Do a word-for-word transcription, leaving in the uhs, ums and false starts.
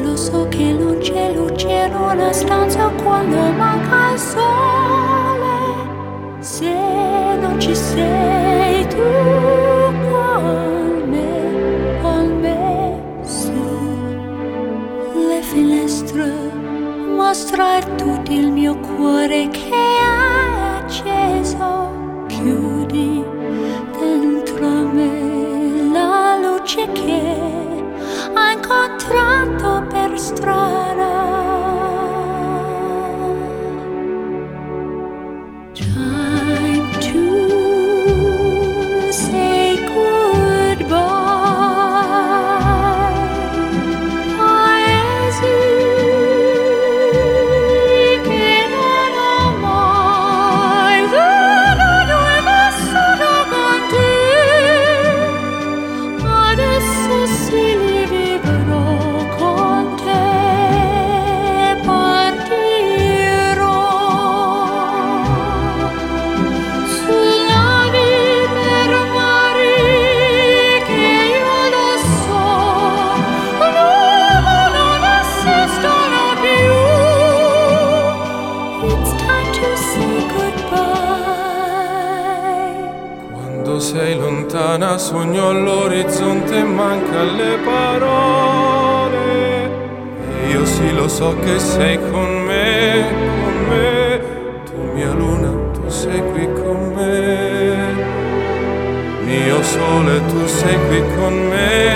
lo so che non c'è luce in una stanza quando manca il sole. Se non ci sei tu con me, con me su le finestre, mostrar tutto il mio cuore che è acceso. Chiudi dentro me la luce che ho incontrato per strada. Time to say goodbye. Paesi che non ho mai veduto e vissuto con te. Adesso sì li vivrò con te. Partirò su navi per mari che io lo so l'uomo non esistono più. It's time to say goodbye. Quando sei lontana sogno all'orizzonte e manca le parole. E io sì lo so che sei con me, con me. Tu mia luna, tu sei qui con me. Mio sole, tu sei qui con me.